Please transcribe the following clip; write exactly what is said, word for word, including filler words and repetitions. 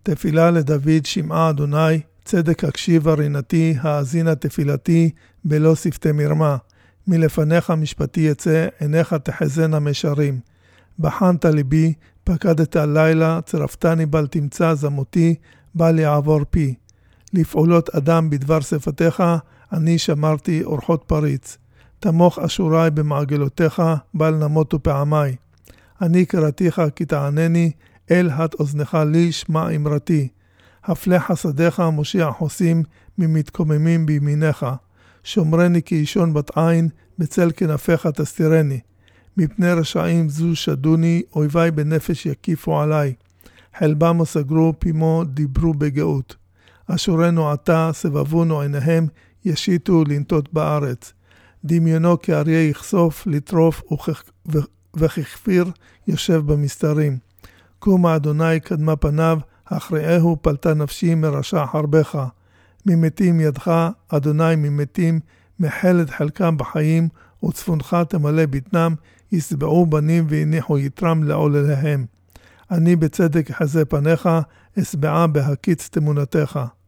תפילה לדוד שמעה אדוני, צדק הקשיבה רינתי, האזינה תפילתי, בלא שפתי מרמה. מלפניך משפטי יצא, עיניך תחזנה משרים. בחנת ליבי, פקדת הלילה, צרפתני בל תמצא זמותי, בל יעבור פי. לפעולות אדם בדבר שפתיך, אני שמרתי אורחות פריץ. תמוך אשורי במעגלותיך, בל נמותו פעמי. אני קראתיך כי תענני, אל הת אוזנך לי שמע אמרתי. הפלא חסדיך מושיע חוסים, ממתקוממים בימיניך. שומרני כאישון בת עין, בצל כנפיך תסתירני. מפני רשעים זו שדוני, אויבי בנפש יקיפו עלי. חלבם סגרו, פימו דיברו בגאות. אשורנו עתה, סבבונו עיניהם, ישיתו לנטות בארץ. דמיונו כאריה יחשוף, לטרוף וככפיר יושב במסתרים. קומה אדוני קדמה פניו, הכריעהו פלטה נפשי מרשע חרבך. ממתים ידך, אדוני ממתים, מחלת חלקם בחיים, וצפונך תמלא בטנם, יסבעו בנים והניחו יתרם לעולליהם. אני בצדק חזה פניך, אסבעה בהקיץ תמונתך.